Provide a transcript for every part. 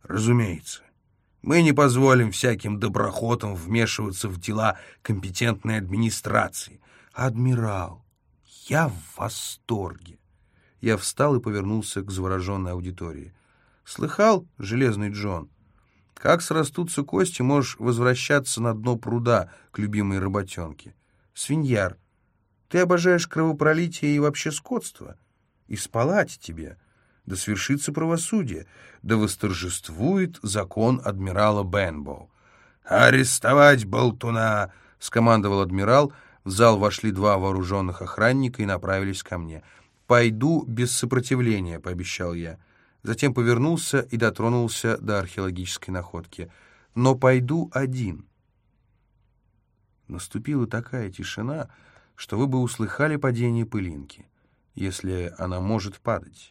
Разумеется. Мы не позволим всяким доброхотам вмешиваться в дела компетентной администрации. Адмирал, я в восторге. Я встал и повернулся к завороженной аудитории. Слыхал, Железный Джон? Как срастутся кости, можешь возвращаться на дно пруда к любимой работенке. Свиньяр, ты обожаешь кровопролитие и вообще скотство? И спалать тебе. Да свершится правосудие, да восторжествует закон адмирала Бенбоу. «Арестовать болтуна!» — скомандовал адмирал. В зал вошли 2 вооруженных охранника и направились ко мне. «Пойду без сопротивления», — пообещал я. Затем повернулся и дотронулся до археологической находки. «Но пойду один». Наступила такая тишина, что вы бы услыхали падение пылинки, если она может падать.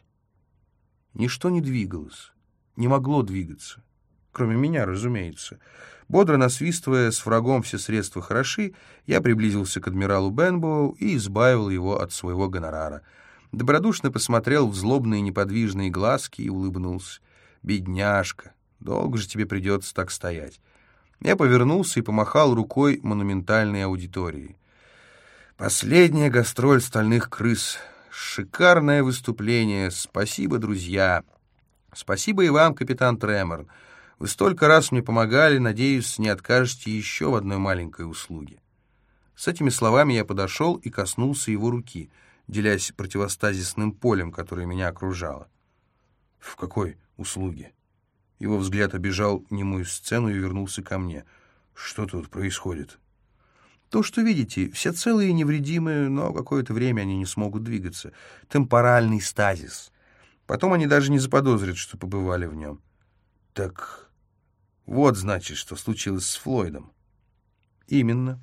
Ничто не двигалось, не могло двигаться, кроме меня, разумеется. Бодро насвистывая «С врагом все средства хороши», я приблизился к адмиралу Бенбоу и избавил его от своего гонорара. Добродушно посмотрел в злобные неподвижные глазки и улыбнулся. «Бедняжка, долго же тебе придется так стоять». Я повернулся и помахал рукой монументальной аудитории. Последняя гастроль «Стальных крыс». Шикарное выступление. Спасибо, друзья. Спасибо и вам, капитан Треморн. Вы столько раз мне помогали, надеюсь, не откажете еще в одной маленькой услуге. С этими словами я подошел и коснулся его руки, делясь противостазисным полем, которое меня окружало. В какой услуге? Его взгляд обежал немую сцену и вернулся ко мне. Что тут происходит? То, что видите, все целые и невредимые, но какое-то время они не смогут двигаться. Темпоральный стазис. Потом они даже не заподозрят, что побывали в нем. Так вот, значит, что случилось с Флойдом. Именно.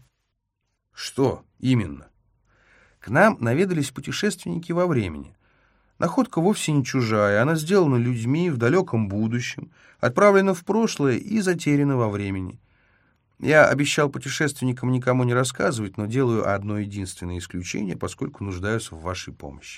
Что именно? К нам наведались путешественники во времени. Находка вовсе не чужая, она сделана людьми в далеком будущем, отправлена в прошлое и затеряна во времени. Я обещал путешественникам никому не рассказывать, но делаю одно единственное исключение, поскольку нуждаюсь в вашей помощи.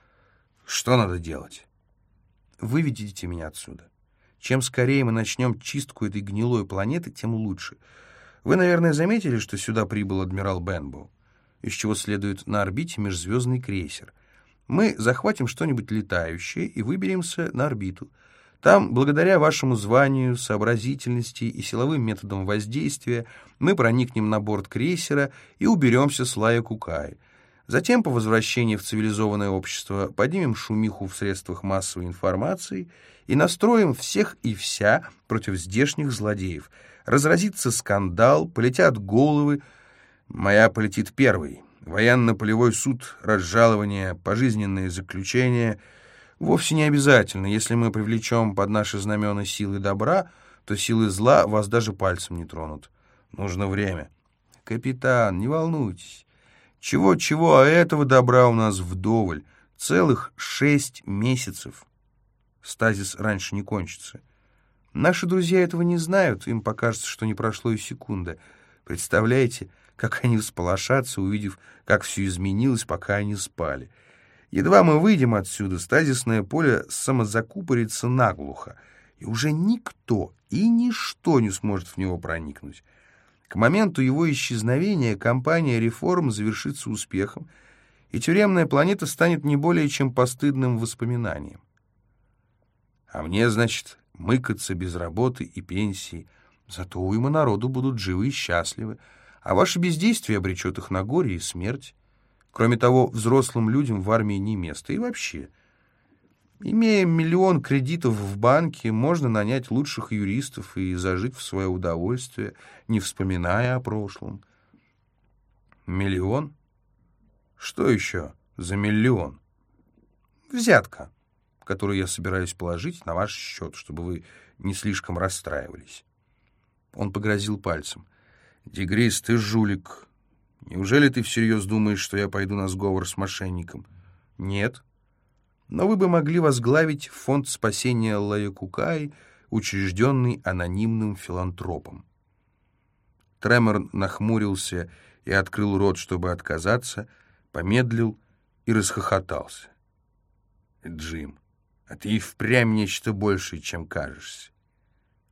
Что надо делать? Выведите меня отсюда. Чем скорее мы начнем чистку этой гнилой планеты, тем лучше. Вы, наверное, заметили, что сюда прибыл адмирал Бенбоу, из чего следует на орбите межзвездный крейсер. Мы захватим что-нибудь летающее и выберемся на орбиту. Там, благодаря вашему званию, сообразительности и силовым методам воздействия, мы проникнем на борт крейсера и уберемся с Лая-Кукай. Затем, по возвращении в цивилизованное общество, поднимем шумиху в средствах массовой информации и настроим всех и вся против здешних злодеев. Разразится скандал, полетят головы. Моя полетит первой. Военно-полевой суд, разжалование, пожизненное заключение. Вовсе не обязательно. Если мы привлечем под наши знамена силы добра, то силы зла вас даже пальцем не тронут. Нужно время. Капитан, не волнуйтесь. Чего-чего, а этого добра у нас вдоволь. Целых 6 месяцев. Стазис раньше не кончится. Наши друзья этого не знают, им покажется, что не прошло и секунды. Представляете, как они всполошатся, увидев, как все изменилось, пока они спали. Едва мы выйдем отсюда, стазисное поле самозакупорится наглухо, и уже никто и ничто не сможет в него проникнуть. К моменту его исчезновения кампания реформ завершится успехом, и тюремная планета станет не более чем постыдным воспоминанием. А мне, значит, мыкаться без работы и пенсии, зато уйма народу будут живы и счастливы, а ваше бездействие обречет их на горе и смерть. Кроме того, взрослым людям в армии не место. И вообще, имея 1 миллион кредитов в банке, можно нанять лучших юристов и зажить в свое удовольствие, не вспоминая о прошлом. 1 миллион? Что еще за 1 миллион? Взятка, которую я собираюсь положить на ваш счет, чтобы вы не слишком расстраивались. Он погрозил пальцем. «Дегрис, ты жулик. Неужели ты всерьез думаешь, что я пойду на сговор с мошенником?» «Нет. Но вы бы могли возглавить фонд спасения Лая-Кукай, учрежденный анонимным филантропом». Треморн нахмурился и открыл рот, чтобы отказаться, помедлил и расхохотался. «Джим, а ты и впрямь нечто большее, чем кажешься.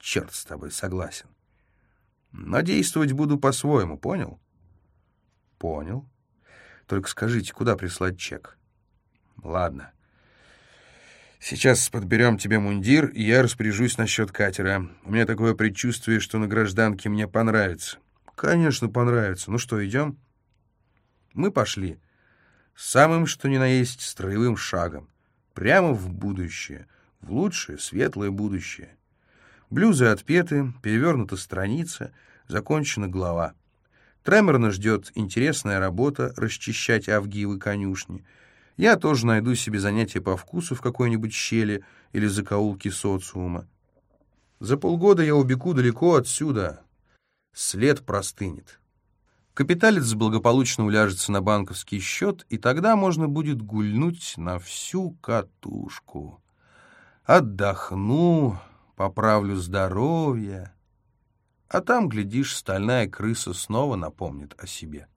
черт с тобой, согласен. Но действовать буду по-своему, понял? Понял. Только скажите, куда прислать чек? Ладно. Сейчас подберем тебе мундир, и я распоряжусь насчет катера. У меня такое предчувствие, что на гражданке мне понравится. Конечно, понравится. Ну что, идем? Мы пошли. Самым, что ни на есть, строевым шагом. Прямо в будущее. В лучшее, светлое будущее. Блюзы отпеты, перевернута страница, закончена глава. Треморно ждет интересная работа расчищать авгиевы конюшни. Я тоже найду себе занятие по вкусу в какой-нибудь щели или закоулке социума. За полгода я убегу далеко отсюда. След простынет. Капиталец благополучно уляжется на банковский счет, и тогда можно будет гульнуть на всю катушку. Отдохну, поправлю здоровье, а там, глядишь, стальная крыса снова напомнит о себе.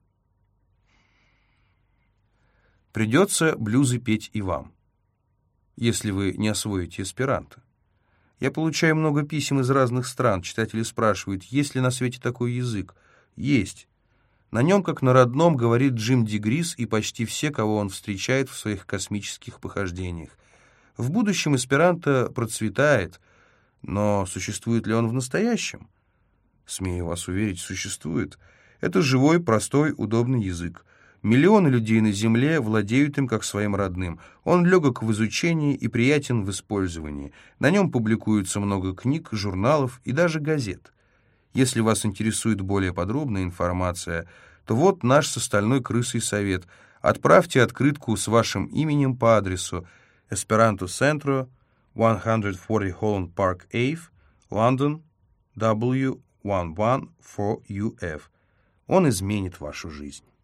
Придется блюзы петь и вам, если вы не освоите эсперанто. Я получаю много писем из разных стран. Читатели спрашивают, есть ли на свете такой язык. Есть. На нем, как на родном, говорит Джим Дегрис и почти все, кого он встречает в своих космических похождениях. В будущем эсперанто процветает, но существует ли он в настоящем? Смею вас уверить, существует. Это живой, простой, удобный язык. Миллионы людей на Земле владеют им как своим родным. Он легок в изучении и приятен в использовании. На нем публикуется много книг, журналов и даже газет. Если вас интересует более подробная информация, то вот наш с остальной крысой совет. Отправьте открытку с вашим именем по адресу Esperanto Centro, 140 Holland Park Ave, London, W114UF. Он изменит вашу жизнь.